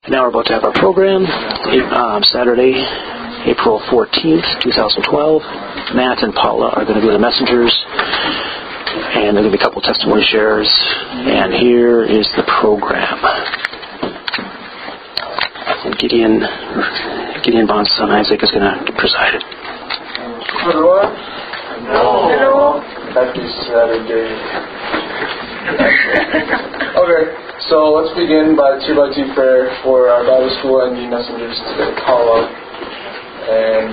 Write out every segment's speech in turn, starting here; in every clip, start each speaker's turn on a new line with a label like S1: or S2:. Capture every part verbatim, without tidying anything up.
S1: Now we're about to have our program, um, Saturday, April fourteenth, twenty twelve. Matt and Paula are going to be the messengers, and there are going to be a couple testimony shares. And here is the program. And Gideon, Gideon Bond's son Isaac is going to preside it.
S2: Everyone? Hello. Hello. Happy Saturday. Okay, so let's begin by two by two prayer for our Bible school and the messengers today, Paula and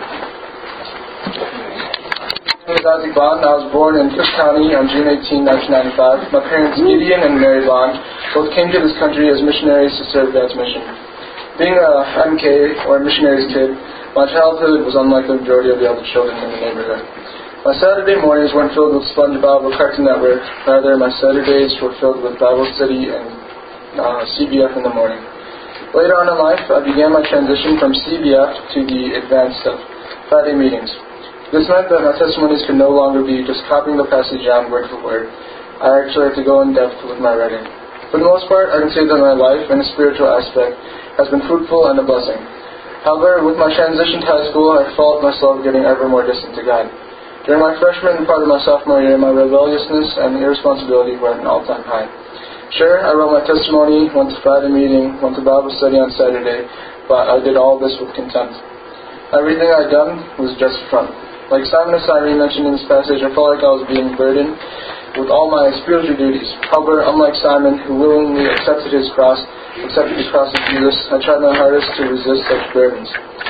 S2: My name is Isaac Bond. I was born in Cook County on June eighteenth, nineteen ninety-five. My parents, Gideon and Mary Bond, both came to this country as missionaries to serve God's mission. Being a M K, or a missionary's kid, my childhood was unlike the majority of the other children in the neighborhood. My Saturday mornings weren't filled with SpongeBob or Cartoon Network. Rather, my Saturdays were filled with Bible study and uh, C B F in the morning. Later on in life, I began my transition from C B F to the advanced stuff, Friday meetings. This meant that my testimonies could no longer be just copying the passage down word for word. I actually had to go in depth with my writing. For the most part, I can say that my life, in a spiritual aspect, has been fruitful and a blessing. However, with my transition to high school, I felt myself getting ever more distant to God. During my freshman and part of my sophomore year, my rebelliousness and irresponsibility were at an all-time high. Sure, I wrote my testimony, went to Friday meeting, went to Bible study on Saturday, but I did all this with contempt. Everything I'd done was just front. Like Simon of Cyrene mentioned in this passage, I felt like I was being burdened with all my spiritual duties. However, unlike Simon, who willingly accepted his cross, accepted the cross of Jesus, I tried my hardest to resist such burdens.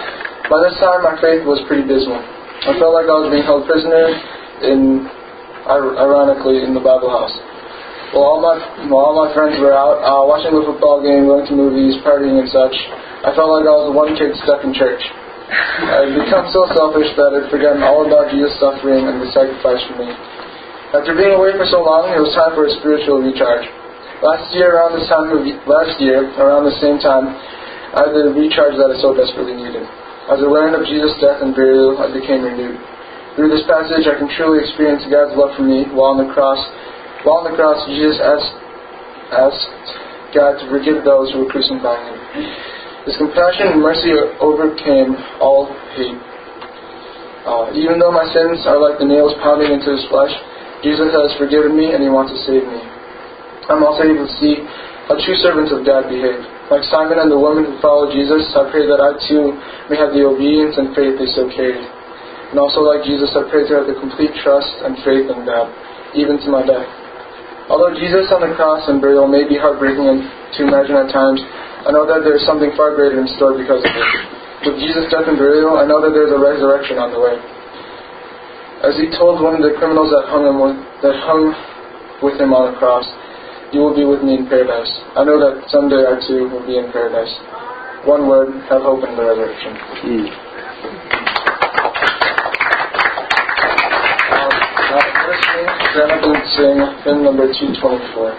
S2: By this time, my faith was pretty dismal. I felt like I was being held prisoner in, ironically, in the Bible house. While all my, while all my friends were out uh, watching the football game, going to movies, partying and such, I felt like I was the one kid stuck in church. I had become so selfish that I'd forgotten all about Jesus' suffering and the sacrifice for me. After being away for so long, it was time for a spiritual recharge. Last year, around this time, of, last year, around the same time, I had the recharge that I so desperately needed. As I learned of Jesus' death and burial, I became renewed. Through this passage, I can truly experience God's love for me. While on the cross, while on the cross, Jesus asked, asked God to forgive those who were crucifying Him. His compassion and mercy overcame all hate. Uh, even though my sins are like the nails pounding into His flesh, Jesus has forgiven me and He wants to save me. I'm also able to see how true servants of God behave. Like Simon and the woman who followed Jesus, I pray that I too may have the obedience and faith they so carried. And also like Jesus, I pray to have the complete trust and faith in God, even to my death. Although Jesus on the cross and burial may be heartbreaking to imagine at times, I know that there is something far greater in store because of it. With Jesus' death and burial, I know that there is a resurrection on the way. As He told one of the criminals that hung him with, that hung with Him on the cross, "You will be with me in paradise." I know that someday I too will be in paradise. One word: have hope in the resurrection. Mm. Now, first thing, stand up and sing hymn number two twenty-four.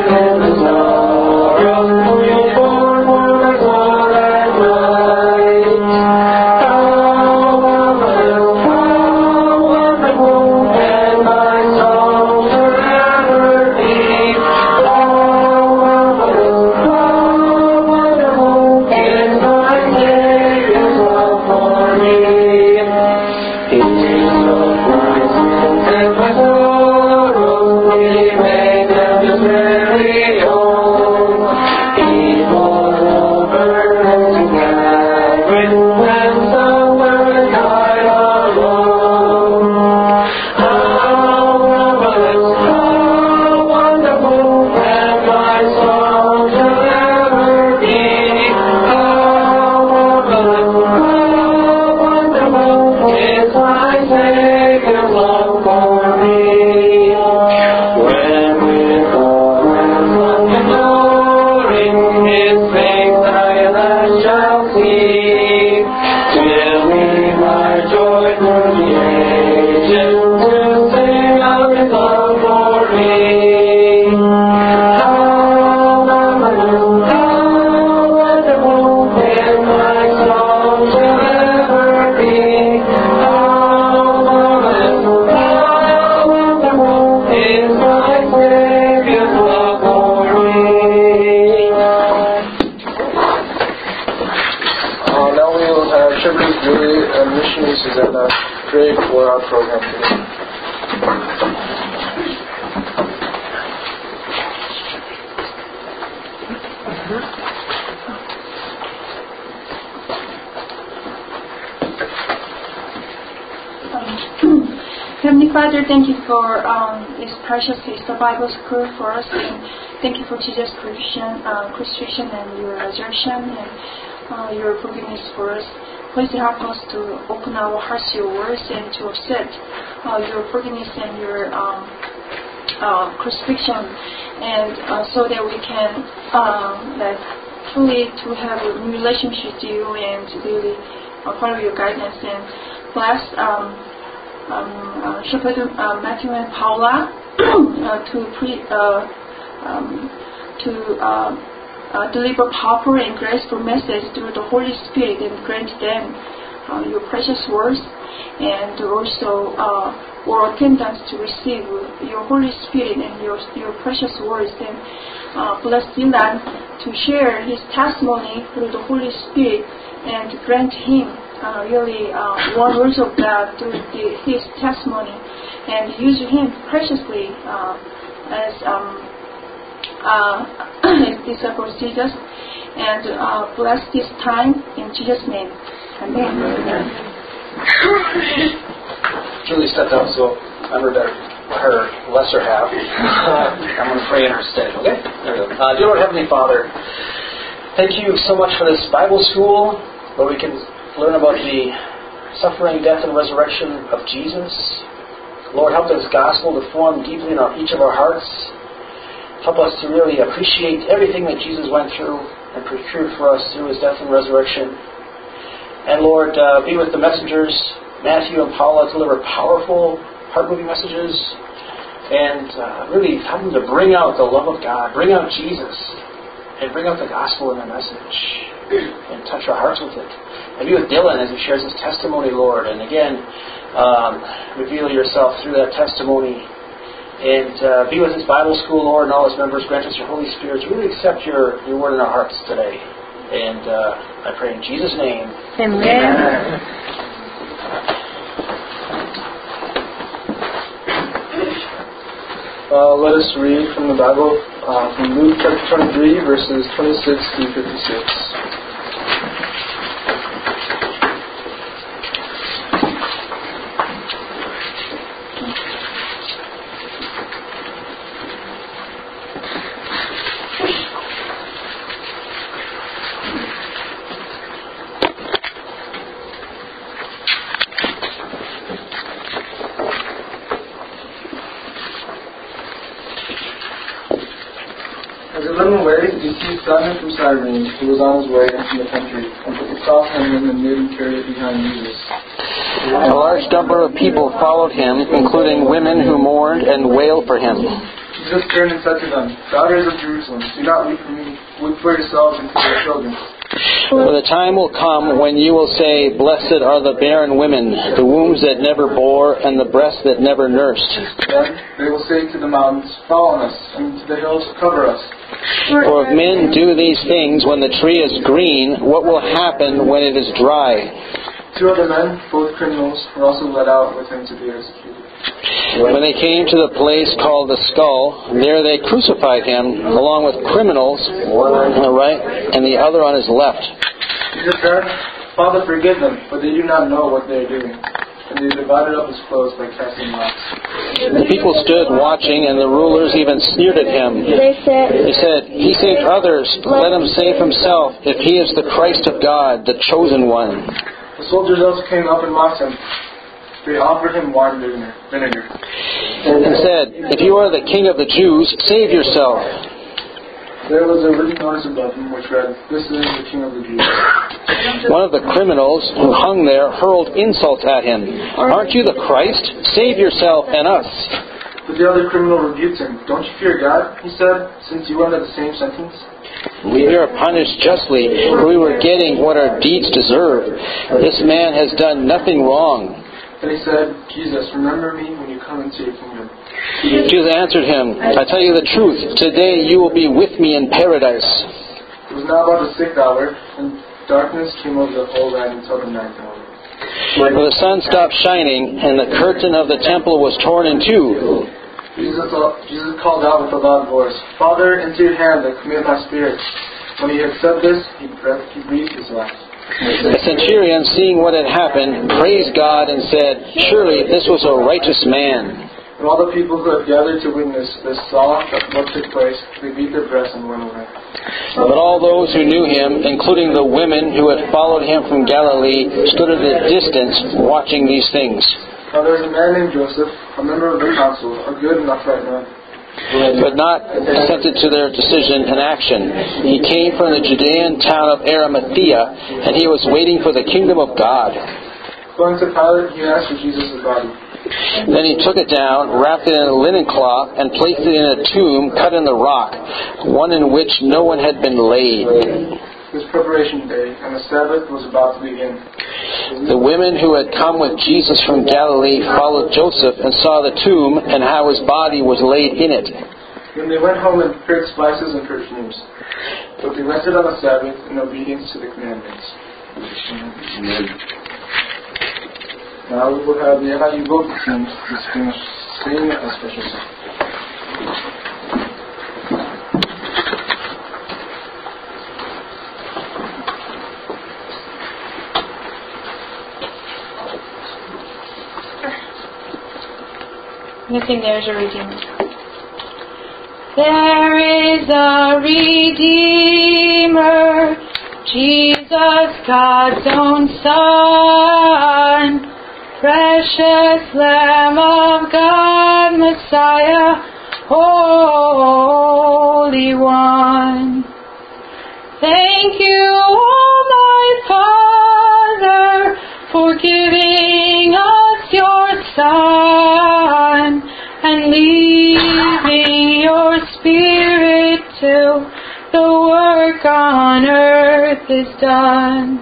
S3: Heavenly Father, thank you for um, this precious Easter Bible School for us, and thank you for Jesus' crucifixion, uh, crucifixion and your resurrection and uh, your forgiveness for us. Please help us to open our hearts to your words and to accept uh, your forgiveness and your um, uh, crucifixion, and uh, so that we can um, like fully to have a new relationship to you and to really uh, follow your guidance. And bless um, um, uh, Shepherd uh, Matthew and Paula uh, to pre, uh, um, to uh, uh, deliver powerful and graceful message through the Holy Spirit, and grant them uh, your precious words, and also uh, or attendance to receive your Holy Spirit and your your precious words. And uh, bless Dylan to share his testimony through the Holy Spirit, and grant him uh, really uh, one words of God through the, his testimony, and use him preciously uh, as um, uh, his disciple Jesus. And uh, bless this time in Jesus' name. Amen. Amen.
S1: Julie stepped out, so I'm her better, her lesser half. I'm going to pray in her stead, okay? There we go. Uh, dear Lord Heavenly Father, thank you so much for this Bible school where we can learn about the suffering, death, and resurrection of Jesus. Lord, help this gospel to form deeply in our, each of our hearts. Help us to really appreciate everything that Jesus went through and procured for us through his death and resurrection. And Lord, uh, be with the messengers, Matthew and Paula, deliver powerful, heart-moving messages, and uh, really help them to bring out the love of God, bring out Jesus, and bring out the gospel in their message, and touch our hearts with it. And be with Dylan as he shares his testimony, Lord, and again, um, reveal yourself through that testimony. And uh, be with this Bible school, Lord, and all its members. Grant us your Holy Spirit to really accept your, your word in our hearts today. And uh, I pray in Jesus' name.
S4: Amen.
S1: Amen.
S2: Uh, let us read from the Bible, uh, from Luke chapter twenty-three, verses twenty-six through fifty-six. Simon from Cyrene, who was on his way into the country, and took a soft hangman and made him carry it behind Jesus.
S5: A large number of people followed him, including women who mourned and wailed for him.
S2: Jesus turned and said to them, Daughters of Jerusalem, do not weep for me, weep for yourselves and for your children.
S1: For the time will come when you will say, Blessed are the barren women, the wombs that never bore, and the breasts that never nursed.
S2: Then they will say to the mountains, Fall on us, and to the hills, cover us.
S1: For if men do these things when the tree is green, what will happen when it is dry?
S2: Two other men, both criminals, were also led out with him to be executed.
S1: When they came to the place called the Skull, there they crucified him, along with criminals, one on the right and the other on his left.
S2: Jesus said, Father, forgive them, for they do not know what they are doing. And they divided up his clothes by casting lots.
S1: The people stood watching, and the rulers even sneered at him.
S4: They said,
S1: He said, He saved others, let him save himself, if he is the Christ of God, the chosen one.
S2: The soldiers also came up and mocked him. They offered him wine vinegar.
S1: And said, If you are the King of the Jews, save yourself.
S2: There was a written notice above him which read, This is the King of the Jews.
S1: One of the criminals who hung there hurled insults at him. Aren't you the Christ? Save yourself and us.
S2: But the other criminal rebuked him. Don't you fear God, he said, since you under the same sentence?
S1: We are punished justly, for we were getting what our deeds deserve. This man has done nothing wrong.
S2: Then he said, Jesus, remember me when you come into your kingdom.
S1: Jesus answered him, I tell you the truth, today you will be with me in paradise.
S2: It was now about the sixth hour, and darkness came over the whole land until the ninth hour.
S1: For the sun stopped shining, and the curtain of the temple was torn in two.
S2: Jesus, Jesus called out with a loud voice, Father, into your hand I commit my spirit. When he had said this, he breathed, he breathed his last.
S1: The centurion, seeing what had happened, praised God and said, Surely this was a righteous man.
S2: And all the people who had gathered to witness this saw what took place. They beat their breasts and went away.
S1: But all those who knew him, including the women who had followed him from Galilee, stood at a distance watching these things.
S2: Now there was a man named Joseph, a member of the council, a good and upright man,
S1: but not assented to their decision and action. He came from the Judean town of Arimathea, and he was waiting for the kingdom of God.
S2: Going to Pilate, he asked for Jesus' body.
S1: Then he took it down, wrapped it in a linen cloth, and placed it in a tomb cut in the rock, one in which no one had been laid.
S2: It was preparation day, and the Sabbath was about to begin.
S1: The women who had come with Jesus from Galilee followed Joseph and saw the tomb and how his body was laid in it.
S2: Then they went home and prepared spices and perfumes. But they rested on the Sabbath in obedience to the commandments. Amen. Now we will have the F I U vocal team to sing, sing a special song.
S3: I think there's a Redeemer. There is a Redeemer, Jesus, God's own Son, precious Lamb of God, Messiah, Holy One. Thank you, oh my Father, for giving us your Son and leaving your Spirit till the work on earth is done.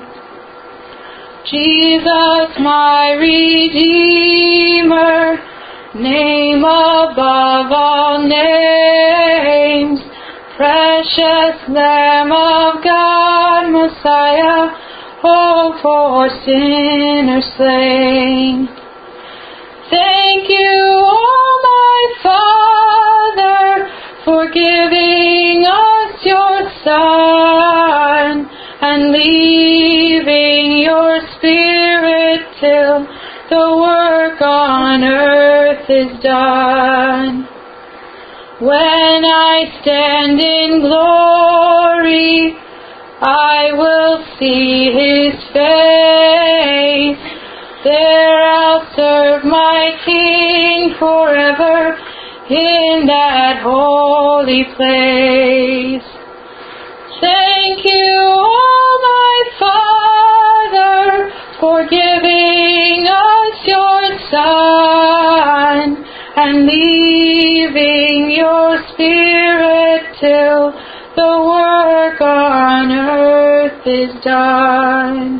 S3: Jesus, my Redeemer, name above all names, precious Lamb of God, Messiah, oh, for sinners slain. Thank you, oh my Father, for giving us your Son and leaving your Spirit till the work on earth is done. When I stand in glory, I will see His face. There I'll serve my King forever in that holy place. Thank you, oh my Father, for giving us your Son and leaving
S4: receiving your Spirit till the work on earth is done.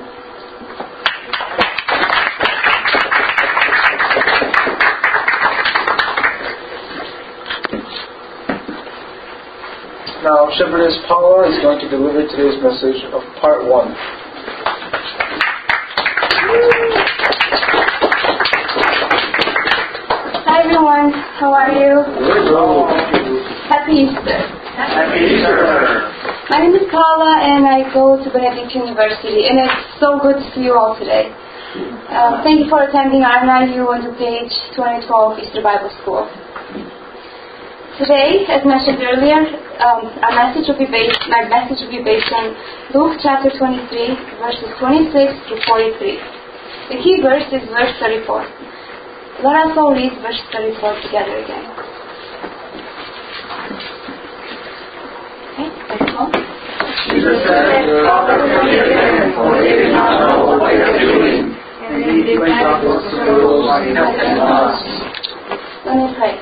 S2: Now, Shepherdess Paula is going to deliver today's message of part one.
S5: Hi everyone, how are you?
S2: Hello.
S5: Happy Easter.
S2: Happy Easter.
S5: My name is Paula and I go to Benedict University, and it's so good to see you all today. Um, thank you for attending our N I U on the page twenty twelve Easter Bible School. Today, as mentioned earlier, um, our message will be based, my message will be based on Luke chapter twenty-three, verses twenty-six through forty-three. The key verse is verse thirty-four. Let us all read verse thirty-four together again. Okay, let's go.
S6: Jesus said, "Father, forgive them, for they do not know what they are doing." And he went up to the schools and helped them us.
S5: Let me pray.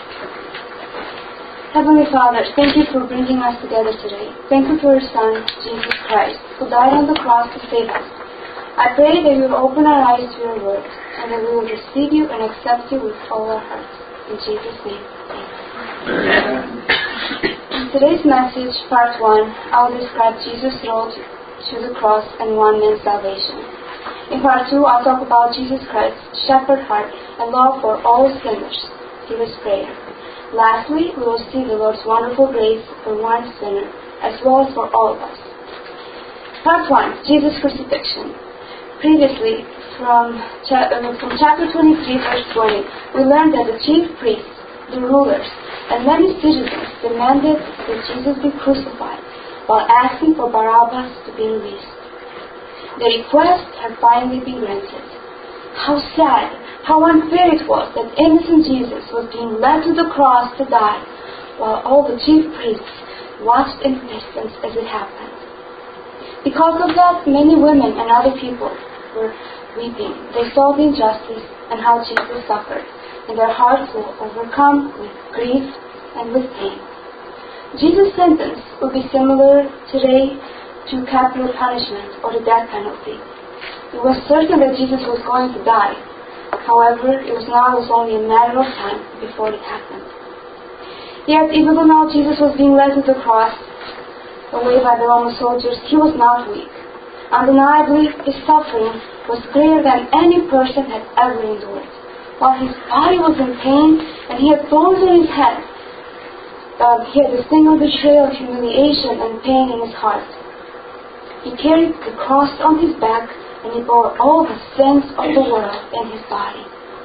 S5: Heavenly Father, thank you for bringing us together today. Thank you for your Son, Jesus Christ, who died on the cross to save us. I pray that you will open our eyes to your word, and that we will receive you and accept you with all our hearts. In Jesus' name, amen. In today's message, part one, I will describe Jesus' road to the cross and one man's salvation. In part two, I'll talk about Jesus Christ's shepherd heart and love for all sinners through his prayer. Lastly, we will see the Lord's wonderful grace for one sinner, as well as for all of us. Part one, Jesus' crucifixion. Previously, from, cha- uh, from chapter twenty-three, verse twenty, we learned that the chief priests, the rulers, and many citizens demanded that Jesus be crucified, while asking for Barabbas to be released. The request had finally been granted. How sad, how unfair it was that innocent Jesus was being led to the cross to die, while all the chief priests watched in distance as it happened. Because of that, many women and other people were weeping. They saw the injustice and how Jesus suffered, and their hearts were overcome with grief and with pain. Jesus' sentence would be similar today to capital punishment or the death penalty. It was certain that Jesus was going to die. However, it was now it was only a matter of time before it happened. Yet, even though now Jesus was being led to the cross, away by the Roman soldiers, he was not weak. Undeniably, his suffering was greater than any person had ever endured. While his body was in pain and he had thorns in his head, uh, he had a single betrayal, humiliation, and pain in his heart. He carried the cross on his back, and he bore all the sins of the world in his body.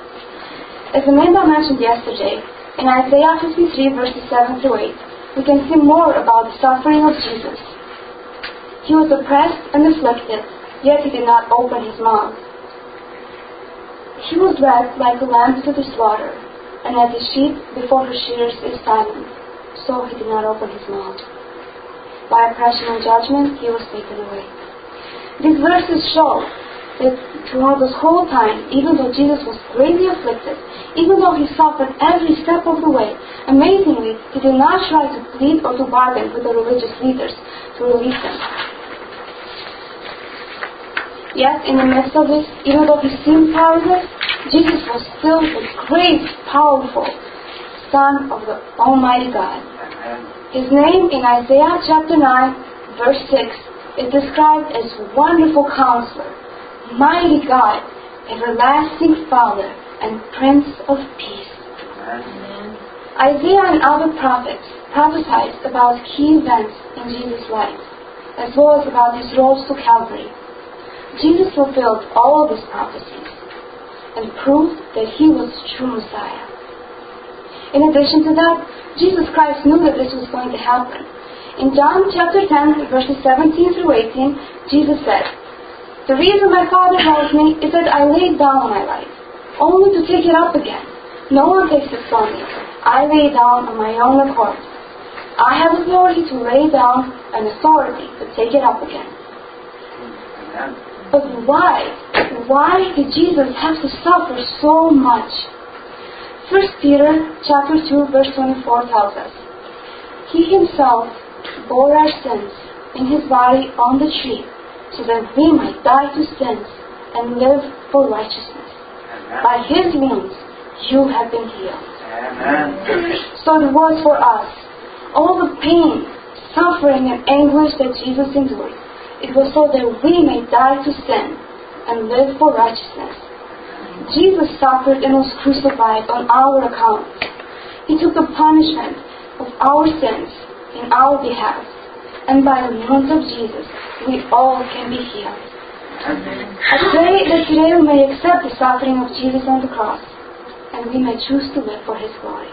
S5: As Amanda mentioned yesterday, in Isaiah fifty-three, verses seven through eight, we can see more about the suffering of Jesus. He was oppressed and afflicted, yet he did not open his mouth. He was led like a lamb to the slaughter, and as a sheep before her shearers is silent, so he did not open his mouth. By oppression and judgment, he was taken away. These verses show that throughout this whole time, even though Jesus was greatly afflicted, even though he suffered every step of the way, amazingly, he did not try to plead or to bargain with the religious leaders to release him. Yet, in the midst of this, even though he seemed powerless, Jesus was still the great, powerful Son of the Almighty God. His name in Isaiah chapter nine, verse six, is described as Wonderful Counselor, Mighty God, Everlasting Father, and Prince of Peace. Amen. Isaiah and other prophets prophesied about key events in Jesus' life, as well as about his road to Calvary. Jesus fulfilled all of these prophecies and proved that he was the true Messiah. In addition to that, Jesus Christ knew that this was going to happen. In John chapter ten, verses seventeen through eighteen, Jesus said, "The reason my Father loves me is that I laid down my life, only to take it up again. No one takes it from me. I lay it down on my own accord. I have authority to lay down and authority to take it up again." But why? Why did Jesus have to suffer so much? First Peter chapter two verse twenty-four tells us, He Himself bore our sins in His body on the tree, so that we might die to sins and live for righteousness. Amen. By His wounds you have been healed. Amen. So it was for us. All the pain, suffering, and anguish that Jesus endured, it was so that we may die to sin and live for righteousness. Jesus suffered and was crucified on our account. He took the punishment of our sins in our behalf, and by the wounds of Jesus, we all can be healed. Amen. I pray that today we may accept the suffering of Jesus on the cross, and we may choose to live for His glory.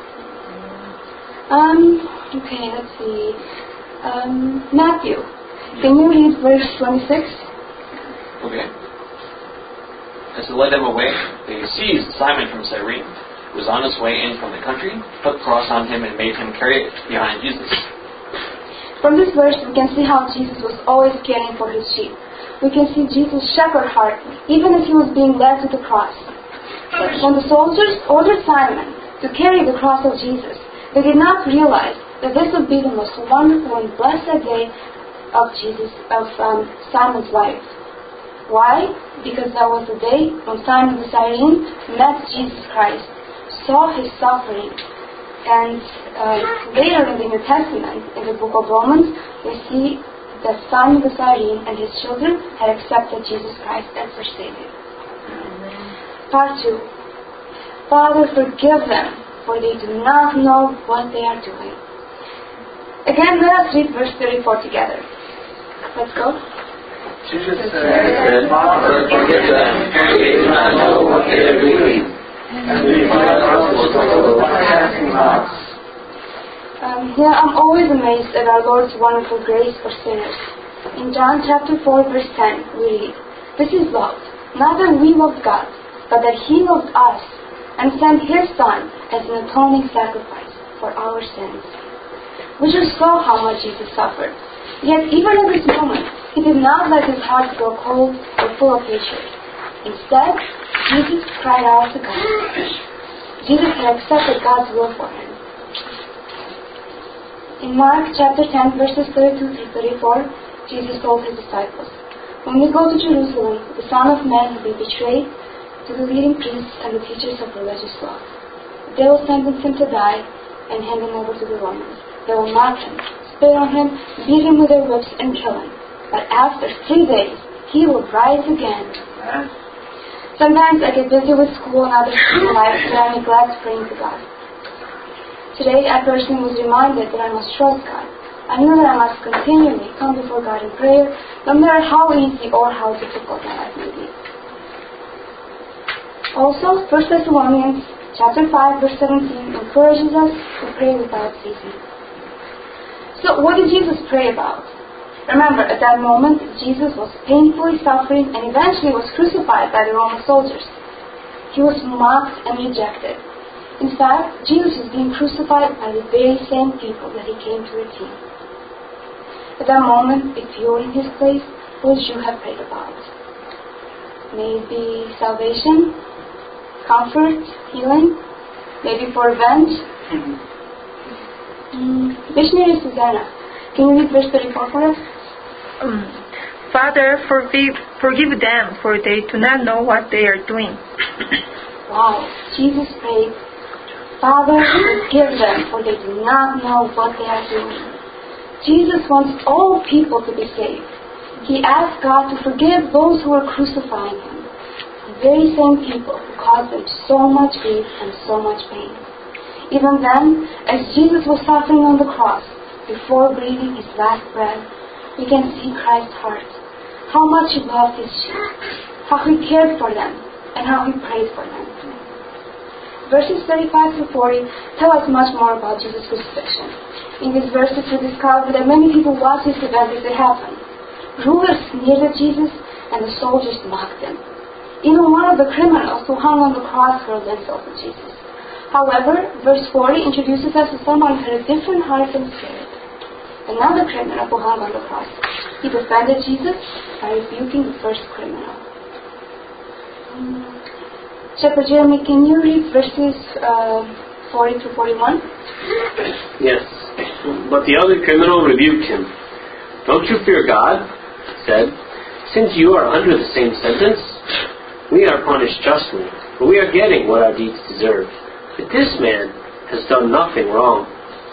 S5: Um, okay, let's see. Um, Matthew, can you read verse twenty-six?
S7: Okay. As they led him away, they seized Simon from Cyrene, who was on his way in from the country, put the cross on him, and made him carry it behind Jesus.
S5: From this verse, we can see how Jesus was always caring for His sheep. We can see Jesus' shepherd heart, even as He was being led to the cross. But when the soldiers ordered Simon to carry the cross of Jesus, they did not realize that this would be the most wonderful and blessed day of Jesus, of um, Simon's life. Why? Because that was the day when Simon the Cyrene met Jesus Christ, saw His suffering, and uh, later in the New Testament, in the book of Romans, we see that Simon the Cyrene and his children had accepted Jesus Christ as their Savior. Part two. Father, forgive them, for they do not know what they are doing. Again, let us read verse thirty-four together. Let's go.
S6: Jesus said, Father, forgive them, for they do not know what they are doing. And we find ourselves casting lots.
S5: Um, yeah, I'm always amazed at our Lord's wonderful grace for sinners. In John chapter four, verse ten, we read, This is love, not that we loved God, but that He loved us, and sent His Son as an atoning sacrifice for our sins. We just saw how much Jesus suffered. Yet even in this moment, He did not let His heart grow cold or full of hatred. Instead, Jesus cried out to God. Jesus had accepted God's will for Him. In Mark chapter ten, verses thirty-two through thirty-four, Jesus told His disciples, When we go to Jerusalem, the Son of Man will be betrayed to the leading priests and the teachers of religious law. They will sentence Him to die and hand Him over to the Romans. They will mock Him, spit on Him, beat Him with their whips, and kill Him. But after three days, He will rise again. Sometimes I get busy with school and other school life, but I neglect praying to God. Today, I personally was reminded that I must trust God. I knew that I must continually come before God in prayer, no matter how easy or how difficult my life may be. Also, First Thessalonians chapter five, verse seventeen encourages us to pray without ceasing. So, what did Jesus pray about? Remember, at that moment, Jesus was painfully suffering and eventually was crucified by the Roman soldiers. He was mocked and rejected. In fact, Jesus was being crucified by the very same people that He came to redeem. At that moment, if you were in His place, what would you have prayed about? Maybe salvation, comfort, healing, maybe for revenge. Mm, missionary Susanna, can you read verse thirty-four for us?
S4: Um, Father, forgive, forgive them, for they do not know what they are doing.
S5: Wow, Jesus prayed, Father, forgive them, for they do not know what they are doing. Jesus wants all people to be saved. He asked God to forgive those who were crucifying Him, the very same people who caused them so much grief and so much pain. Even then, as Jesus was suffering on the cross, before breathing His last breath, we can see Christ's heart, how much He loved His sheep, how He cared for them, and how He prayed for them. Verses thirty-five to forty tell us much more about Jesus' crucifixion. In these verses we discover that many people watched this event as it happened. Rulers sneered at Jesus, and the soldiers mocked Him. Even one of the criminals who hung on the cross hurled insults at Jesus. However, verse forty introduces us to someone who had a different heart and spirit. Another criminal who hung on the cross. He defended Jesus by rebuking the first criminal. Shepherd Jeremy, can you read verses uh, forty to forty-one?
S8: Yes. But the other criminal rebuked him. Don't you fear God? He said. Since you are under the same sentence, we are punished justly, but we are getting what our deeds deserve. But this man has done nothing wrong.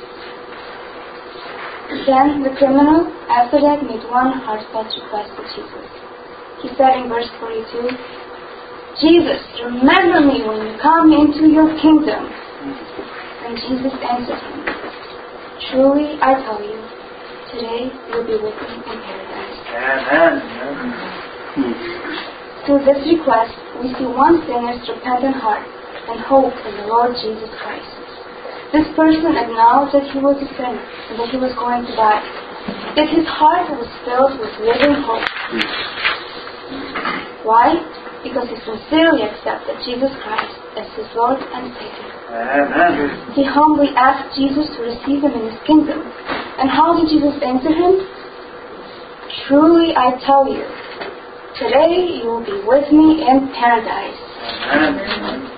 S5: Then the criminal, after that, made one heartfelt request to Jesus. He said in verse forty-two, Jesus, remember me when you come into your kingdom. And Jesus answered him, truly I tell you, today you'll be with me in paradise.
S6: Amen.
S5: Through this request, we see one sinner's repentant heart and hope in the Lord Jesus Christ. This person acknowledged that he was a sinner and that he was going to die. Yet his heart was filled with living hope. Why? Because he sincerely accepted Jesus Christ as his Lord and Savior.
S6: Amen.
S5: He humbly asked Jesus to receive him in his kingdom. And how did Jesus answer him? Truly I tell you, today you will be with me in paradise.
S6: Amen.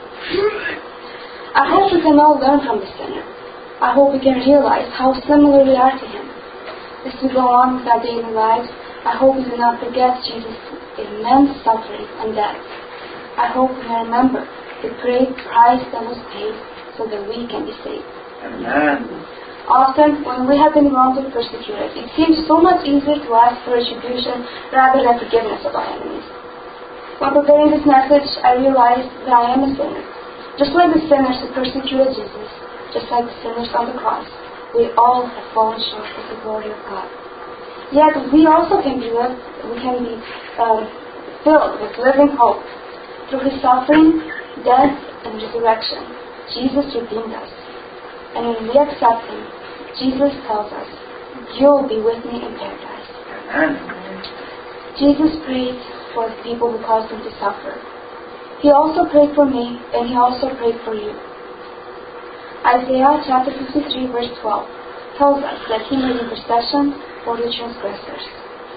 S5: I hope we can all learn from the sinner. I hope we can realize how similar we are to him. As we go on with our daily lives, I hope we do not forget Jesus' immense suffering and death. I hope we remember the great price that was paid so that we can be saved.
S6: Amen.
S5: Often, when we have been wrongly persecuted, it seems so much easier to ask for retribution rather than forgiveness of our enemies. When preparing this message, I realized that I am a sinner. Just like the sinners who persecuted Jesus, just like the sinners on the cross, we all have fallen short of the glory of God. Yet we also can be lived, we can be um, filled with living hope. Through his suffering, death, and resurrection, Jesus redeemed us. And when we accept him, Jesus tells us, you'll be with me in paradise.
S6: Amen.
S5: Jesus prayed for the people who caused him to suffer. He also prayed for me, and he also prayed for you. Isaiah chapter fifty-three verse twelve tells us that he made intercession for the transgressors.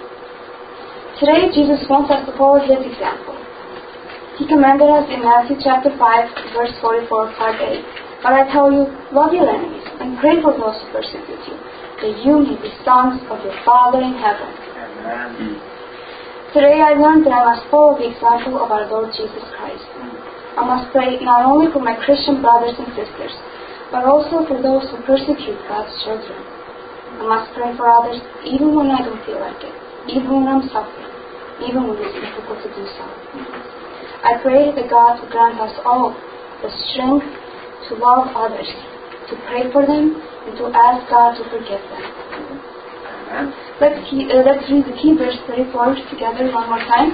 S5: Today Jesus wants us to follow his example. He commanded us in Matthew chapter five verse forty-four, part eight, but I tell you, love your enemies and pray for those who persecute you, that you may be sons of your Father in heaven.
S6: Amen.
S5: Today I learned that I must follow the example of our Lord Jesus Christ. I must pray not only for my Christian brothers and sisters, but also for those who persecute God's children. I must pray for others even when I don't feel like it, even when I'm suffering, even when it's difficult to do so. I pray that God will grant us all the strength to love others, to pray for them, and to ask God to forgive them.
S6: Amen.
S5: Let's, key, uh, let's read the key verse thirty-four together one more time.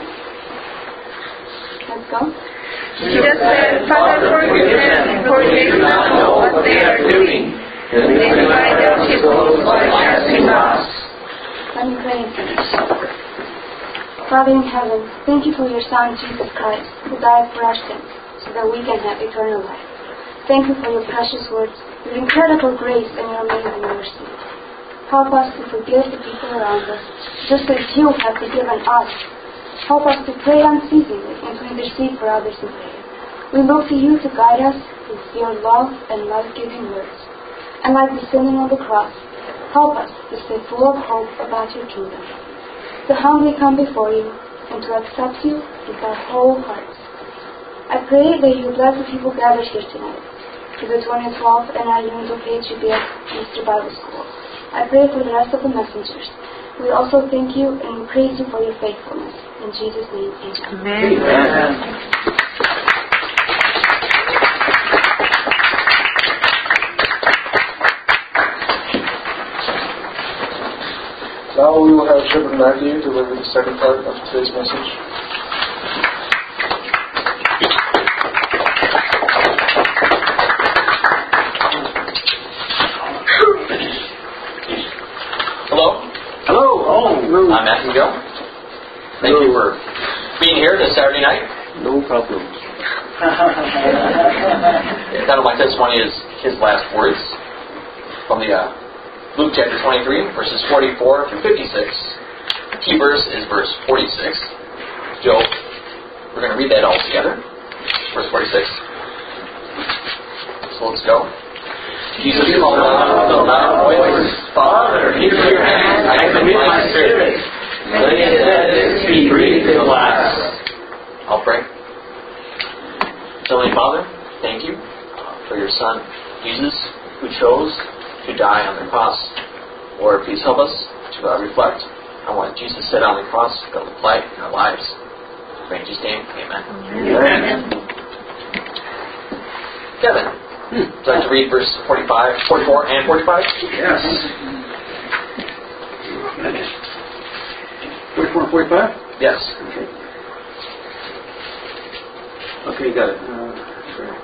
S5: Let's go.
S4: Jesus said, Father, forgive them, for they do not know what they are doing. And they divide their people by casting lots.
S5: Let me pray and finish. Father in heaven, thank you for your Son, Jesus Christ, who died for our sins, so that we can have eternal life. Thank you for your precious words, your incredible grace, and your amazing mercy. Help us to forgive the people around us, just as you have forgiven us. Help us to pray unceasingly and to intercede for others in prayer. We look to you to guide us with your love and life-giving words. And like the sinner on the cross, help us to stay full of hope about your kingdom, to humbly come before you and to accept you with our whole hearts. I pray that you bless the people gathered here tonight, to the twentieth twelfth and our Unit K H B S Easter Bible School. I pray for the rest of the messengers. We also thank you and we praise you for your faithfulness. In Jesus' name, amen.
S6: Amen.
S2: Now we will have Shepherd Matthew deliver the second part of today's message.
S7: Hello.
S8: Hello. Oh, no,
S7: I'm Matthew Gill. Thank you for being here this Saturday night.
S8: no problem.
S7: The title of my testimony is His Last Words from the uh, Luke chapter twenty-three, verses forty-four through fifty-six. The key verse is verse forty-six. Joe, we're going to read that all together. verse forty-six. So let's go. Jesus called out with a loud voice, Father, into your hands I commit my spirit. When he said this, he breathed his last. I'll pray. Heavenly Father, thank you for your Son, Jesus, who chose to die on the cross. Lord, please help us to uh, reflect on what Jesus said on the cross that will apply in our lives. In Jesus' name, amen. Amen. Kevin, hmm. would you like to read verse forty-five, forty-four, and forty-five?
S9: Yes. forty-four and forty-five?
S7: Yes.
S9: Okay. Okay, got it. Uh, sorry.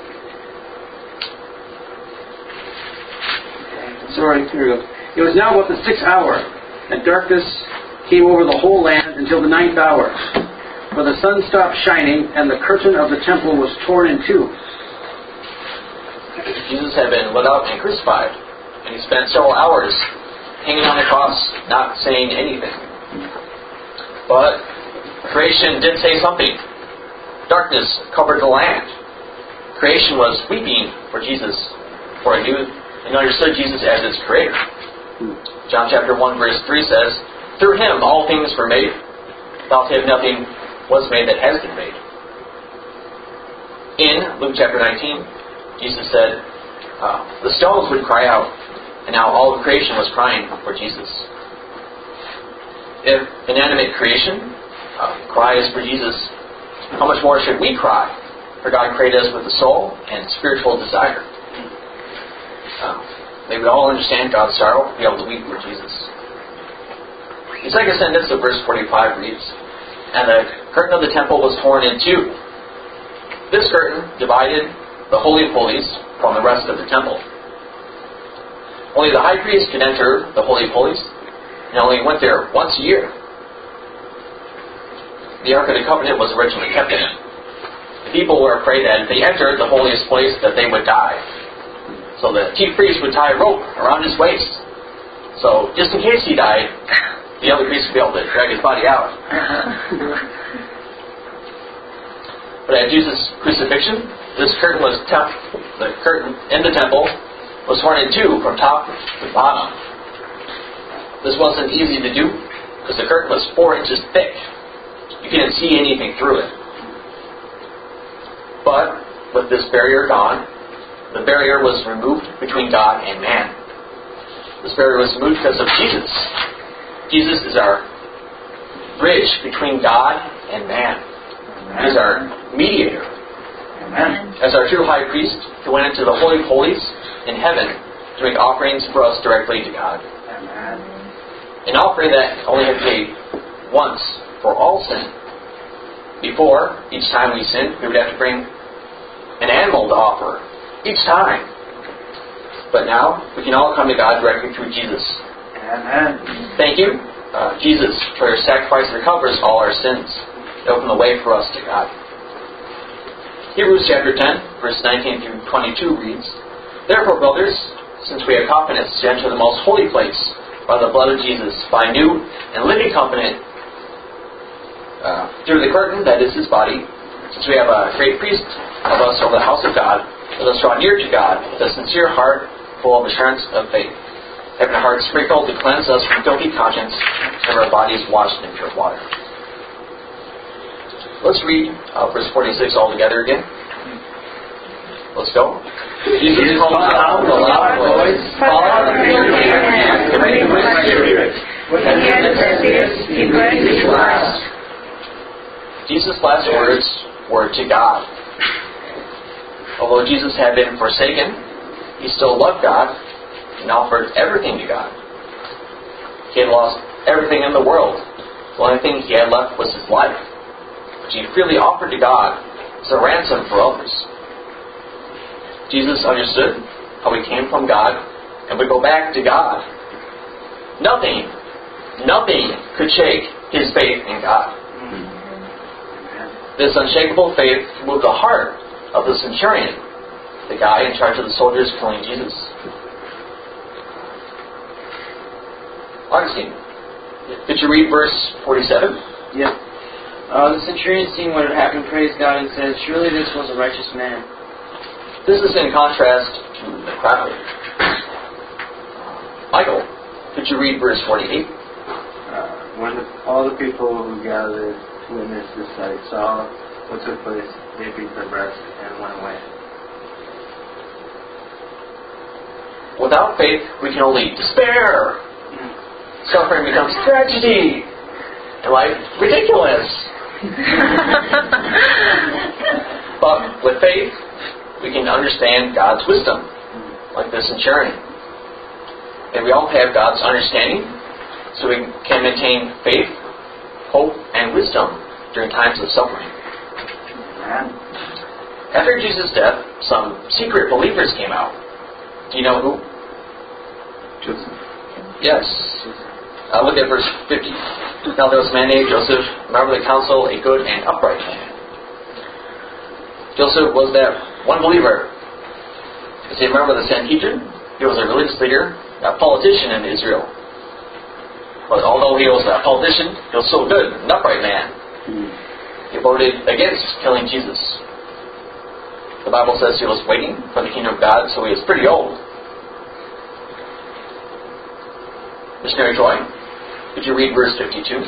S9: Sorry, here we go. It was now about the sixth hour, and darkness came over the whole land until the ninth hour. For the sun stopped shining, and the curtain of the temple was torn in two.
S7: Jesus had been let out and crucified, and he spent several hours hanging on the cross, not saying anything. But creation did say something. Darkness covered the land. Creation was weeping for Jesus, for it knew and understood Jesus as its creator. John chapter one verse three says, through him all things were made. Without him nothing was made that has been made. In Luke chapter nineteen, Jesus said, uh, the stones would cry out, and now all of creation was crying for Jesus. If inanimate creation uh, cries for Jesus, how much more should we cry? For God created us with a soul and spiritual desire. Uh, may we all understand God's sorrow and be able to weep for Jesus. The second sentence of verse forty-five reads, and the curtain of the temple was torn in two. This curtain divided the Holy of Holies from the rest of the temple. Only the high priest could enter the Holy of Holies, and only went there once a year. The Ark of the Covenant was originally kept in it. The people were afraid that if they entered the holiest place that they would die. So the chief priest would tie a rope around his waist. So just in case he died, the other priest would be able to drag his body out. But at Jesus' crucifixion, this curtain was temp- the curtain in the temple was torn in two from top to bottom. This wasn't easy to do because the curtain was four inches thick. You couldn't see anything through it. But with this barrier gone, the barrier was removed between God and man. This barrier was removed because of Jesus. Jesus is our bridge between God and man. He is our mediator.
S9: Amen.
S7: As our true high priest, he went into the Holy of Holies in heaven to make offerings for us directly to God.
S9: Amen.
S7: An offering that only had paid once for all sin. Before, each time we sinned, we would have to bring an animal to offer each time. But now, we can all come to God directly through Jesus.
S9: Amen.
S7: Thank you, uh, Jesus, for your sacrifice that covers all our sins. It opened the way for us to God. Hebrews chapter ten, verse nineteen through twenty-two reads, therefore, brothers, since we have confidence to enter the most holy place by the blood of Jesus, by a new and living covenant, uh, through the curtain that is his body, since we have a great priest of us over the house of God, let us draw near to God with a sincere heart full of assurance of faith, having a heart sprinkled to cleanse us from filthy conscience, and our bodies washed in pure water. Let's read uh, verse forty-six all together again. Let's go. Jesus called out with a loud voice, Father, into your hands I commit my spirit. When he had said this, he breathed his last. Jesus' last words were to God. Although Jesus had been forsaken, he still loved God and offered everything to God. He had lost everything in the world. The only thing he had left was his life, which he freely offered to God as a ransom for others. Jesus understood how he came from God and would go back to God. Nothing, nothing could shake his faith in God. This unshakable faith moved the heart of the centurion, the guy in charge of the soldiers killing Jesus. Augustine, did you read verse forty-seven?
S9: Yes.
S10: Uh, the centurion, seeing what had happened, praised God and said, "Surely this was a righteous man."
S7: This is in contrast to the crowd. Michael, could you read verse forty-eight?
S6: Uh, when the, all the people who gathered to witness this sight saw what took place, they beat their breasts and went away.
S7: Without faith, we can only despair. Suffering becomes tragedy. And life, ridiculous. But with faith, we can understand God's wisdom, like the centurion. And we all have God's understanding, so we can maintain faith, hope, and wisdom during times of suffering. After Jesus' death, some secret believers came out. Do you know who?
S6: Joseph.
S7: Yes. Uh, look at verse fifty. Now there was a man named Joseph, a member of the council, a good and upright man. Joseph was that one believer. Is he a member of the Sanhedrin? He was a religious leader, a politician in Israel. But although he was a politician, he was so good, an upright man. He voted against killing Jesus. The Bible says he was waiting for the kingdom of God, so he was pretty old. Missionary Joy, could you read verse fifty-two?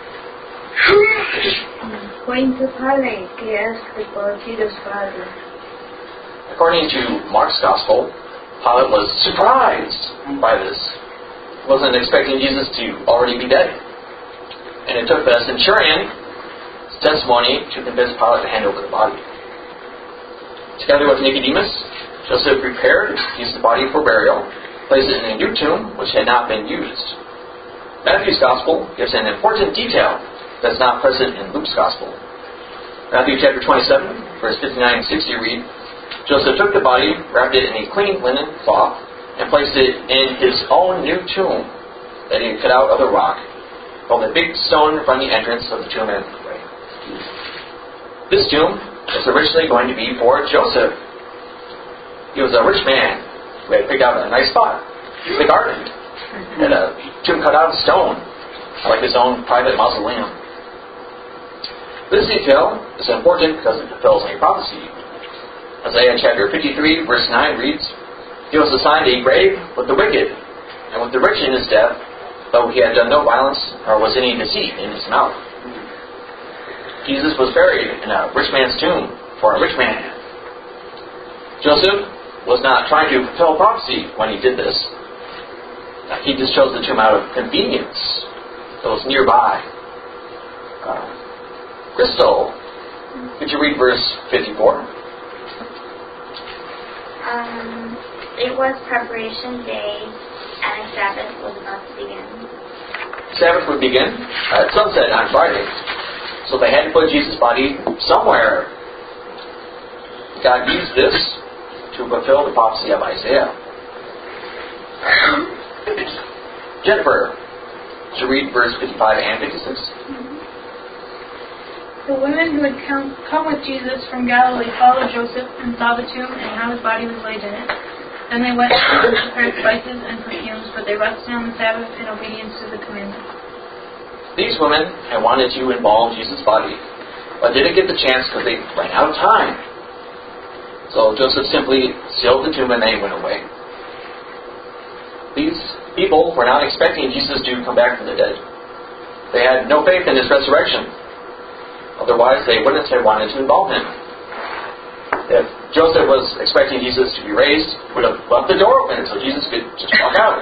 S11: Going to Pilate, he asked for Jesus' body.
S7: According to Mark's Gospel, Pilate was surprised by this. He wasn't expecting Jesus to already be dead. And it took the centurion's testimony to convince Pilate to hand over the body. Together with Nicodemus, Joseph prepared Jesus' body for burial, placed it in a new tomb which had not been used. Matthew's Gospel gives an important detail that's not present in Luke's Gospel. Matthew chapter twenty-seven, verse fifty-nine and sixty read, Joseph took the body, wrapped it in a clean linen cloth, and placed it in his own new tomb that he had cut out of the rock, rolled a big stone from the entrance of the tomb and put away. This tomb was originally going to be for Joseph. He was a rich man who had picked out a nice spot in the garden, and a tomb cut out of stone, like his own private mausoleum. This detail is important because it fulfills a prophecy. Isaiah chapter fifty-three, verse nine reads, He was assigned a grave with the wicked, and with the rich in his death, though he had done no violence, nor was any deceit in his mouth. Jesus was buried in a rich man's tomb for a rich man. Joseph was not trying to fulfill prophecy when he did this. He just chose the tomb out of convenience. It was nearby. Uh, Crystal, could you read verse fifty-four?
S11: Um, it was preparation day, and a Sabbath was about to begin.
S7: Sabbath would begin at sunset on Friday. So they had to put Jesus' body somewhere. God used this to fulfill the prophecy of Isaiah. Jennifer, to read verse fifty-five and fifty-six.
S12: The women who had come, come with Jesus from Galilee followed Joseph and saw the tomb and how his body was laid in it. Then they went and prepared spices and perfumes, but they rested on the Sabbath in obedience to the commandment.
S7: These women had wanted to embalm Jesus' body, but didn't get the chance because they ran out of time. So Joseph simply sealed the tomb and they went away. These people were not expecting Jesus to come back from the dead. They had no faith in his resurrection. Otherwise, they wouldn't have wanted to embalm him. If Joseph was expecting Jesus to be raised, he would have left the door open so Jesus could just walk out.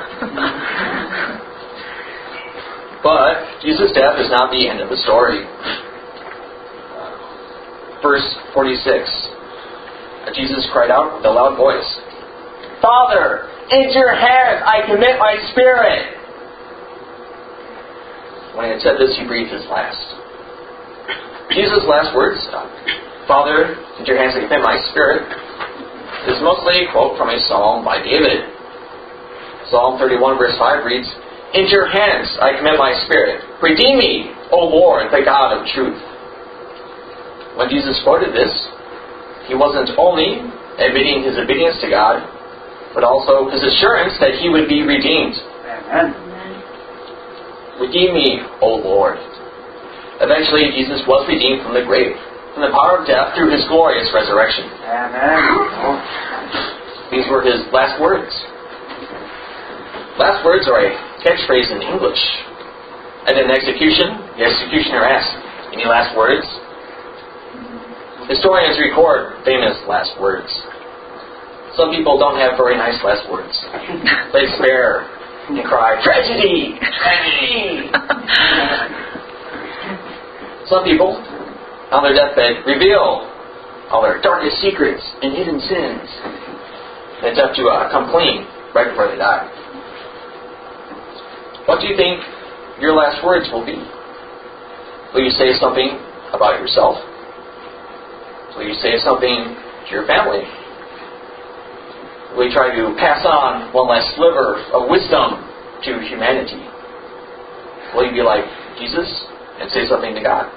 S7: But Jesus' death is not the end of the story. Uh, verse forty-six. Jesus cried out with a loud voice, Father, into your hands I commit my spirit. When he had said this, he breathed his last. Jesus' last words, Father, into your hands I commit my spirit, is mostly a quote from a psalm by David. Psalm thirty-one verse five reads, Into your hands I commit my spirit. Redeem me, O Lord, the God of truth. When Jesus quoted this, he wasn't only admitting his obedience to God, but also his assurance that he would be redeemed.
S9: Amen.
S7: Redeem me, O Lord. Eventually, Jesus was redeemed from the grave, from the power of death through His glorious resurrection.
S6: Amen.
S7: These were His last words. Last words are a catchphrase in English. At an execution, the executioner asks, "Any last words?" Historians record famous last words. Some people don't have very nice last words. They despair and cry, "Tragedy! Tragedy!" Some people, on their deathbed, reveal all their darkest secrets and hidden sins and attempt to uh, come clean right before they die. What do you think your last words will be? Will you say something about yourself? Will you say something to your family? Will you try to pass on one last sliver of wisdom to humanity? Will you be like Jesus and say something to God?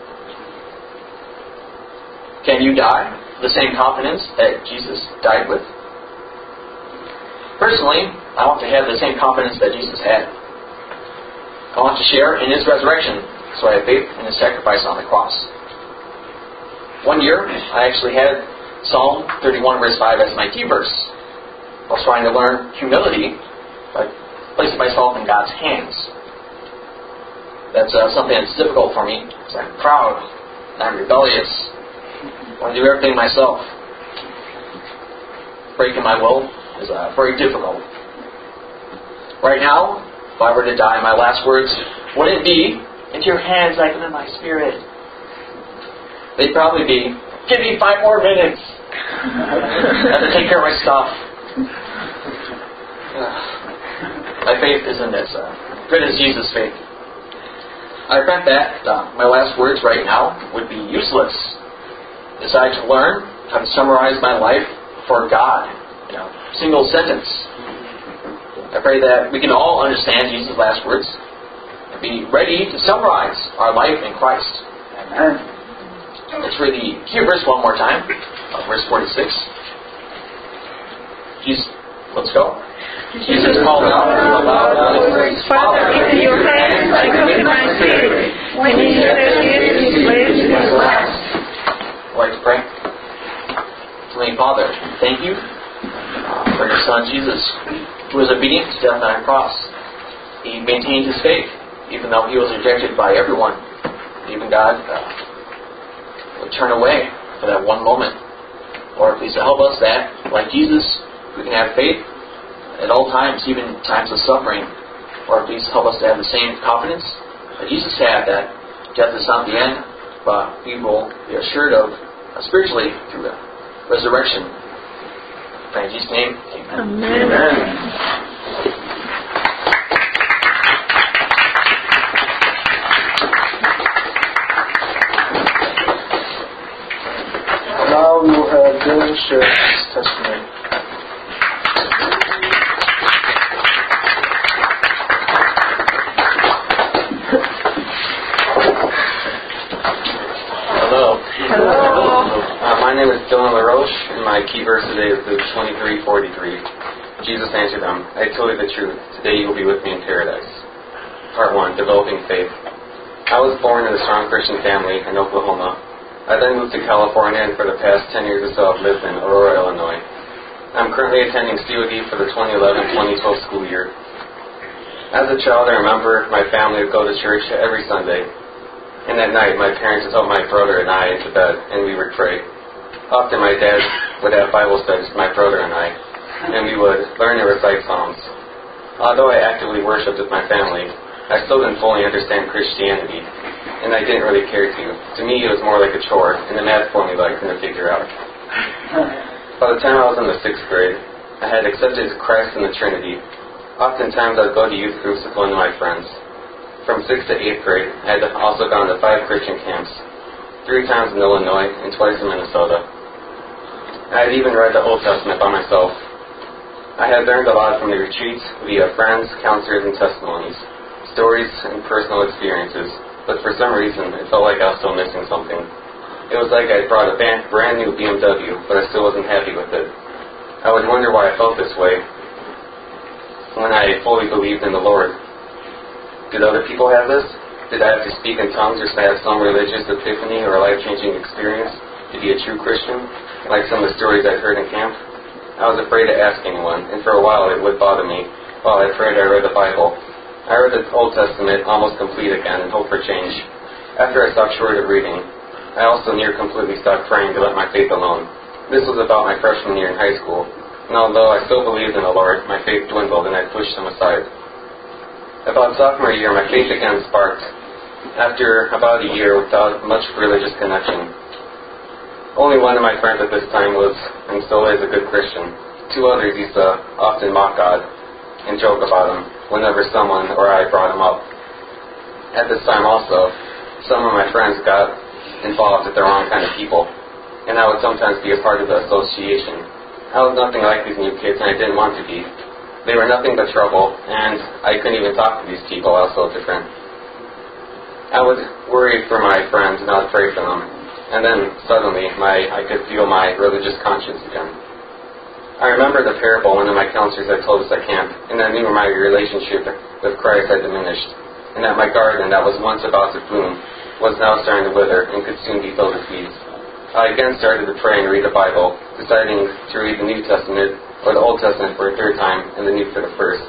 S7: Can you die with the same confidence that Jesus died with? Personally, I want to have the same confidence that Jesus had. I want to share in His resurrection, so I have faith in His sacrifice on the cross. One year, I actually had Psalm thirty-one, verse five as my key verse. I was trying to learn humility by placing myself in God's hands. That's uh, something that's difficult for me, because I'm proud, and I'm rebellious. I want to do everything myself. Breaking my will is uh, very difficult. Right now, if I were to die, my last words wouldn't be, "Into your hands I commend my spirit." They'd probably be, "Give me five more minutes. I have to take care of my stuff." My faith isn't as uh, good as Jesus' faith. I repent that uh, my last words right now would be useless. Decide to learn how to summarize my life for God in a single sentence. I pray that we can all understand Jesus' last words and be ready to summarize our life in Christ.
S6: Amen.
S7: Let's read the key verse one more time, uh, verse forty-six. Jesus, let's go. Jesus called out with a loud voice, "Father, into your hands I commit my spirit." When he said this, he laid his last. I'd like to pray. Heavenly Father, thank you uh, for your Son Jesus, who was obedient to death on a cross. He maintained his faith, even though he was rejected by everyone. Even God uh, would turn away for that one moment. Lord, please help us that, like Jesus, we can have faith at all times, even times of suffering. Lord, please help us to have the same confidence that Jesus had, that death is not the end, but we will be assured of uh, spiritually through the resurrection. In Jesus' name, amen.
S12: Amen.
S7: Amen.
S2: Now we will have Dylan share his testimony.
S13: Hello.
S12: Hello.
S13: Uh, my name is Dylan LaRoche, and my key verse today is Luke twenty-three forty-three. Jesus answered them, "I tell you the truth. Today you will be with me in paradise." Part one, Developing Faith. I was born in a strong Christian family in Oklahoma. I then moved to California, and for the past ten years or so I've lived in Aurora, Illinois. I'm currently attending C O D for the twenty eleven twenty twelve school year. As a child, I remember my family would go to church every Sunday. And at night, my parents would help my brother and I into bed, and we would pray. Often my dad would have Bible studies with my brother and I, and we would learn and recite Psalms. Although I actively worshipped with my family, I still didn't fully understand Christianity, and I didn't really care to. To me, it was more like a chore, and a math formula I couldn't figure out. By the time I was in the sixth grade, I had accepted Christ and the Trinity. Oftentimes, I'd go to youth groups with one of my friends. From sixth to eighth grade, I had also gone to five Christian camps, three times in Illinois and twice in Minnesota. I had even read the Old Testament by myself. I had learned a lot from the retreats via friends, counselors, and testimonies, stories, and personal experiences, but for some reason, it felt like I was still missing something. It was like I brought a brand new B M W, but I still wasn't happy with it. I would wonder why I felt this way when I fully believed in the Lord. Did other people have this? Did I have to speak in tongues or have some religious epiphany or life-changing experience to be a true Christian, like some of the stories I'd heard in camp? I was afraid to ask anyone, and for a while it would bother me. While I prayed, I read the Bible. I read the Old Testament almost complete again and hoped for change. After I stopped short of reading, I also near completely stopped praying to let my faith alone. This was about my freshman year in high school, and although I still believed in the Lord, my faith dwindled and I pushed him aside. About sophomore year, my faith again sparked. After about a year without much religious connection. Only one of my friends at this time was, and still is, a good Christian. Two others used to often mock God and joke about him whenever someone or I brought him up. At this time also, some of my friends got involved with the wrong kind of people, and I would sometimes be a part of the association. I was nothing like these new kids, and I didn't want to be. They were nothing but trouble, and I couldn't even talk to these people. I was so different. I would worry for my friends and I would pray for them. And then, suddenly, my I could feel my religious conscience again. I remember the parable one of my counselors had told us at camp, and I knew my relationship with Christ had diminished, and that my garden that was once about to bloom was now starting to wither and could soon be filled with weeds. I again started to pray and read the Bible, deciding to read the New Testament or the Old Testament for a third time and the New for the first.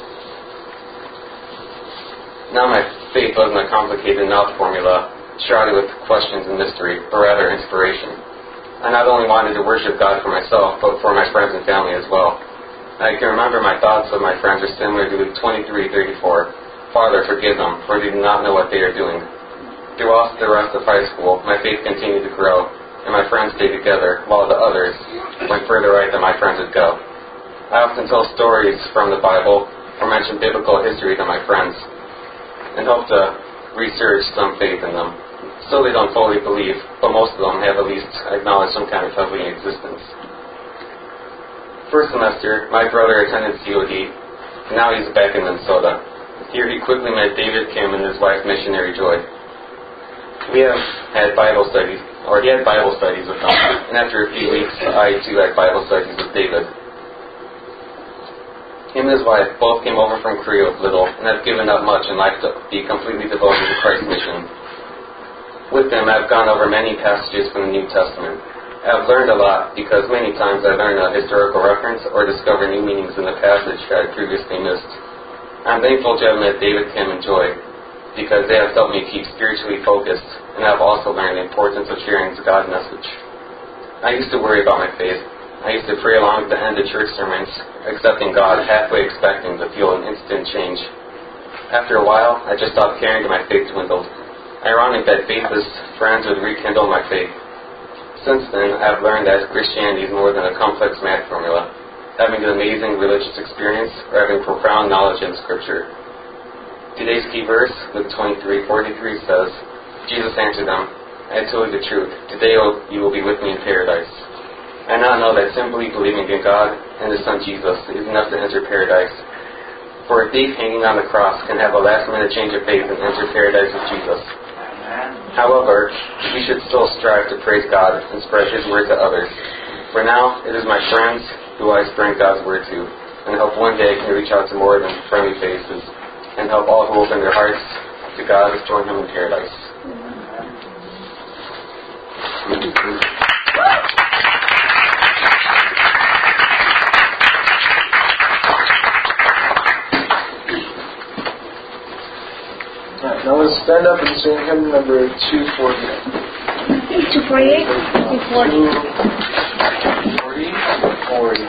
S13: Now my faith wasn't a complicated enough formula, shrouded with questions and mystery, but rather inspiration. I not only wanted to worship God for myself, but for my friends and family as well. I can remember my thoughts of my friends are similar to Luke twenty-three thirty-four. Father, forgive them, for they do not know what they are doing. Throughout the rest of high school, my faith continued to grow, and my friends stayed together, while the others went further right than my friends would go. I often tell stories from the Bible or mention biblical history to my friends, and hope to research some faith in them. Still, they don't fully believe, but most of them have at least acknowledged some kind of heavenly existence. First semester, my brother attended C O D, and now he's back in Minnesota. Here he quickly met David Kim and his wife, Missionary Joy. We have had Bible studies, or he had Bible studies with them, and after a few weeks, I too had Bible studies with David. Him and his wife both came over from Korea with little and have given up much in life to be completely devoted to Christ's mission. With them, I've gone over many passages from the New Testament. I've learned a lot because many times I learn a historical reference or discover new meanings in the passage that I previously missed. I'm thankful to have met David, Kim, and Joy because they have helped me keep spiritually focused, and I've also learned the importance of sharing God's message. I used to worry about my faith. I used to pray along at the end of church sermons, accepting God, halfway expecting to feel an instant change. After a while, I just stopped caring and my faith dwindled. Ironic that faithless friends would rekindle my faith. Since then, I've learned that Christianity is more than a complex math formula, having an amazing religious experience or having profound knowledge in Scripture. Today's key verse, Luke twenty-three forty-three, says, Jesus answered them, I tell you the truth, today you will be with me in paradise. I now know that simply believing in God and His Son Jesus is enough to enter paradise. For a thief hanging on the cross can have a last-minute change of faith and enter paradise with Jesus. However, we should still strive to praise God and spread His word to others. For now, it is my friends who I spread God's word to, and hope one day I can reach out to more than friendly faces, and help all who open their hearts to God to join Him in paradise.
S2: Alright, now let's stand up and sing hymn number two forty-eight.
S11: two forty-eight? two forty.
S2: forty? forty.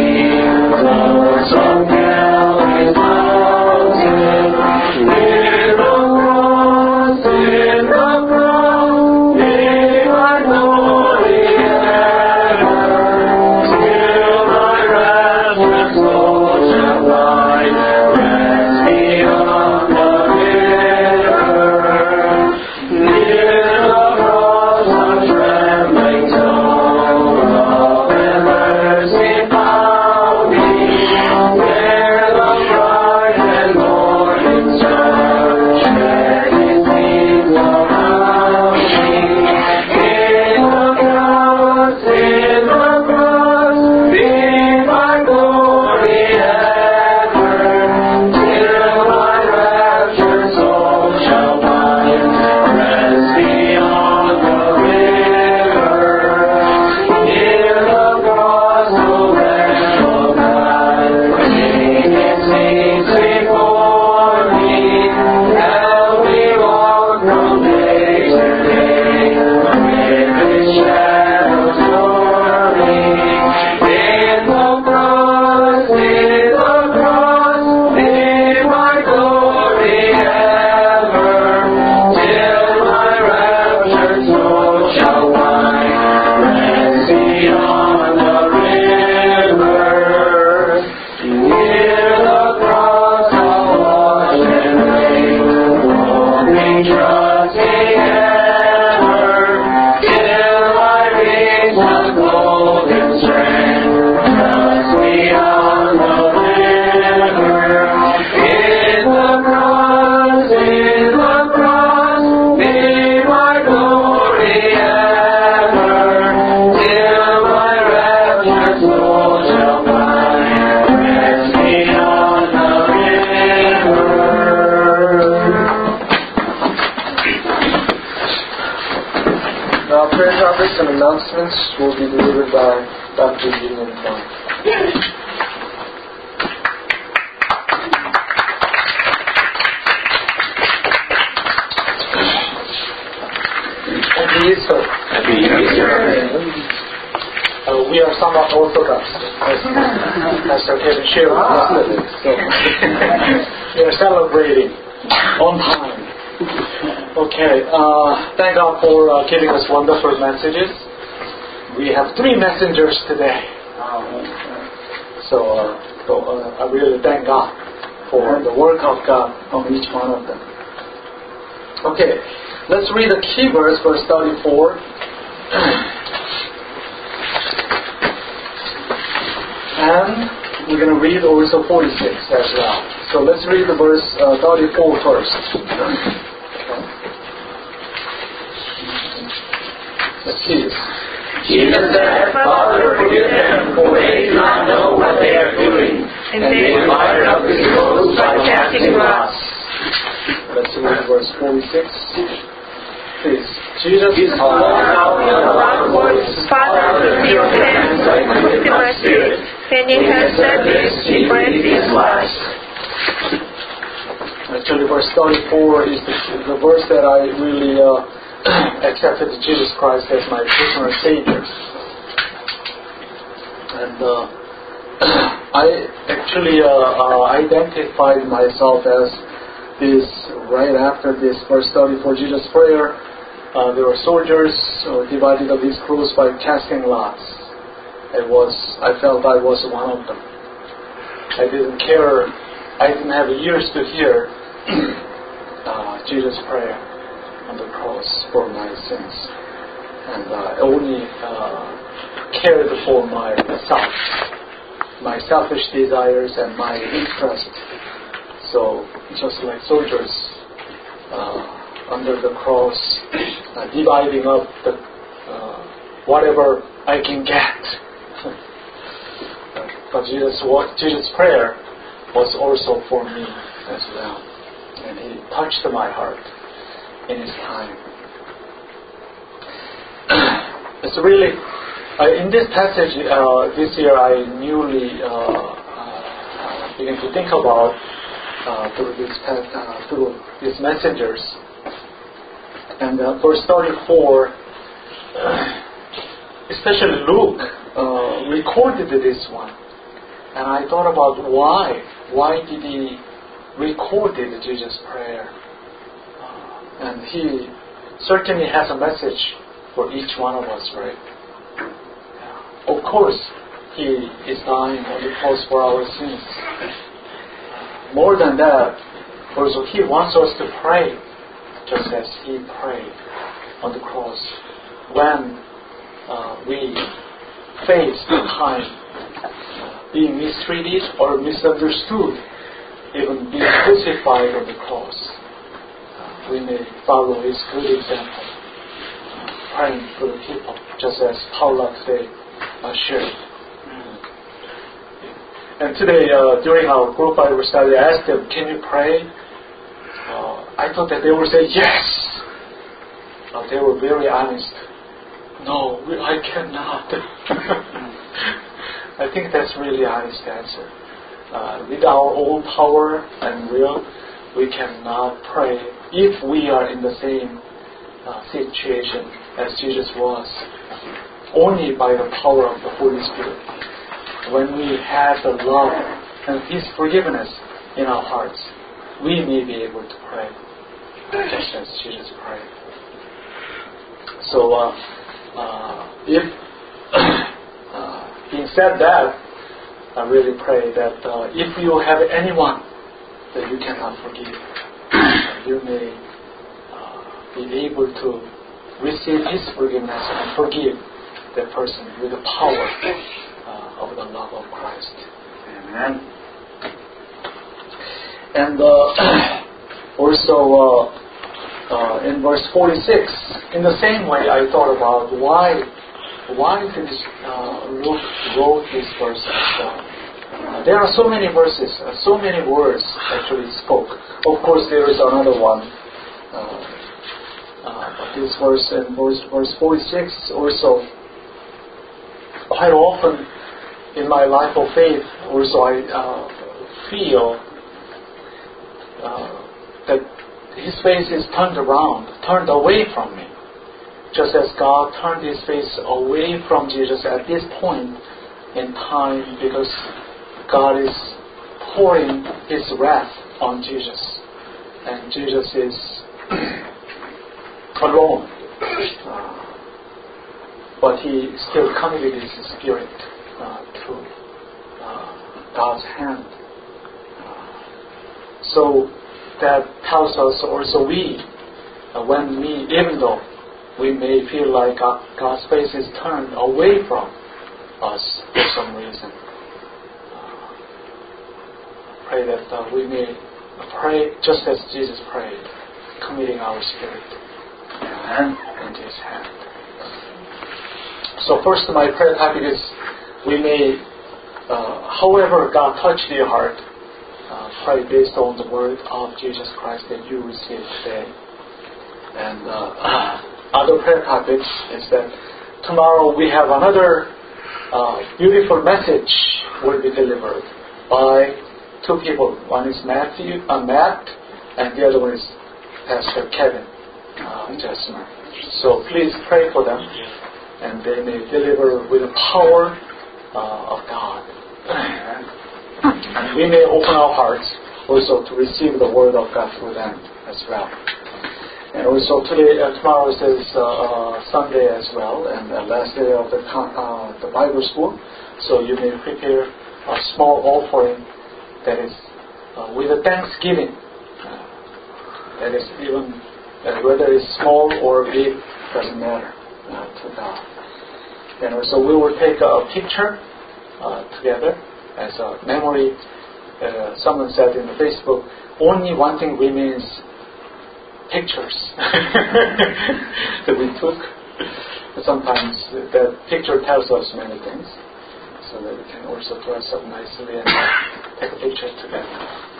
S6: Yeah.
S2: and announcements will be delivered by Doctor Jin and Kwan. Happy Easter.
S6: Happy Easter.
S2: Uh, we are somewhat Orthodox, as Pastor Kevin shared yesterday. So we are celebrating on time. Okay, uh, thank God for uh, giving us wonderful messages. We have three messengers today. So, uh, so uh, I really thank God for the work of God on each one of them. Okay, let's read the key verse, verse thirty-four. And we're going to read also forty-six as well. So let's read the verse uh, thirty-four first. Please.
S4: Jesus said, Father, forgive them, for they do not know what they are doing. And they divided up his clothes by casting lots.
S2: Let's read verse forty-six. Please. Jesus
S4: called out with a loud voice, Father, in your hands I commit my spirit. And you have said this, he breathed his last.
S2: Actually, verse thirty-four is the, the verse that I really uh, accepted Jesus Christ as my personal Savior. And uh, I actually uh, uh, identified myself as this right after this verse thirty-four, Jesus' prayer. Uh, there were soldiers uh, divided up his clothes by casting lots. It was, I felt I was one of them. I didn't care, I didn't have ears to hear uh, Jesus' prayer on the cross for my sins. And I uh, only uh, cared for myself, my selfish desires and my interest. So, just like soldiers uh, under the cross, uh, dividing up the uh, whatever I can get. But Jesus, what Jesus' prayer was also for me as well, and He touched my heart in His time. It's really uh, in this passage uh, this year I newly uh, uh, began to think about uh, through this uh, through these messengers. And uh, verse thirty-four, uh, especially Luke uh, recorded this one, and I thought about why. Why did he record Jesus' prayer? Uh, and he certainly has a message for each one of us, right? Yeah. Of course, he is dying on the cross for our sins. Uh, more than that, also he wants us to pray, just as he prayed on the cross when uh, we face the time uh, being mistreated or misunderstood, even being crucified on the cross. Uh, we may follow his good example, uh, praying for the people, just as Paula today uh, shared. And today, uh, during our group Bible study, I asked them, can you pray? Uh, I thought that they would say yes. But they were very honest. No, I cannot. I think that's really honest answer. Uh, with our own power and will, we cannot pray if we are in the same uh, situation as Jesus was. Only by the power of the Holy Spirit. When we have the love and His forgiveness in our hearts, we may be able to pray just as Jesus prayed. So, uh, uh, if uh, being said that, I really pray that uh, if you have anyone that you cannot forgive, you may uh, be able to receive His forgiveness and forgive that person with the power uh, of the love of Christ. Amen. And uh, also uh, uh, in verse forty-six, in the same way I thought about why why did uh, Luke wrote this verse as well. Uh, there are so many verses, uh, so many words actually spoke. Of course there is another one, uh, uh, this verse and verse, verse forty-six also. Quite often in my life of faith, also I uh, feel uh, that His face is turned around, turned away from me. Just as God turned His face away from Jesus at this point in time, because God is pouring His wrath on Jesus, and Jesus is alone. Uh, but He still committed His Spirit uh, to uh, God's hand. Uh, so that tells us also we, uh, when we, even though we may feel like God, God's face is turned away from us for some reason, uh, pray that uh, we may pray just as Jesus prayed, committing our spirit into His hand. So first, my prayer topic is we may, uh, however God touched your heart, uh, pray based on the word of Jesus Christ that you received today. And uh, other prayer topics is that tomorrow we have another uh, beautiful message will be delivered by two people. One is Matthew, uh, Matt, and the other one is Pastor Kevin uh, Jesmer. So please pray for them, and they may deliver with the power uh, of God. And we may open our hearts also to receive the word of God through them as well. And also today, uh, tomorrow is uh, uh, Sunday as well, and the last day of the uh, the Bible school. So you may prepare a small offering that is uh, with a thanksgiving. Uh, that is even uh, whether it's small or big, doesn't matter uh, to God. And also we will take a picture uh, together as a memory. Uh, someone said in the Facebook, only one thing remains: pictures that we took. Sometimes that picture tells us many things, so that we can also dress up nicely and take a picture together.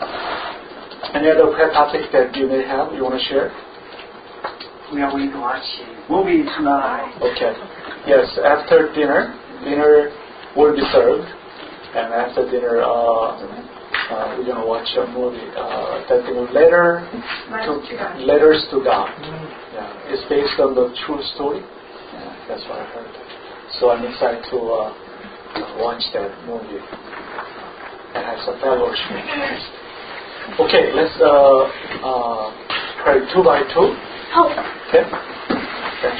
S2: Any other prayer topic that you may have, you want to share?
S6: We are going to watch a movie tonight.
S2: Okay. Yes, after dinner, dinner will be served, and after dinner, uh, uh, we're going to watch a movie. Uh, that letter to letters to God. Yeah, it's based on the true story. Yeah, that's what I heard. So I'm excited to uh, watch that movie and have some fellowship. Okay, let's uh, uh, pray two by two. Okay. Thank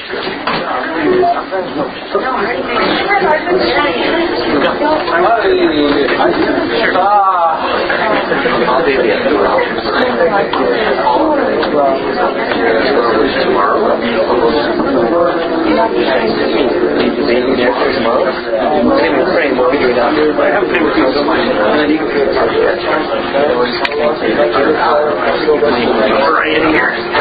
S2: you.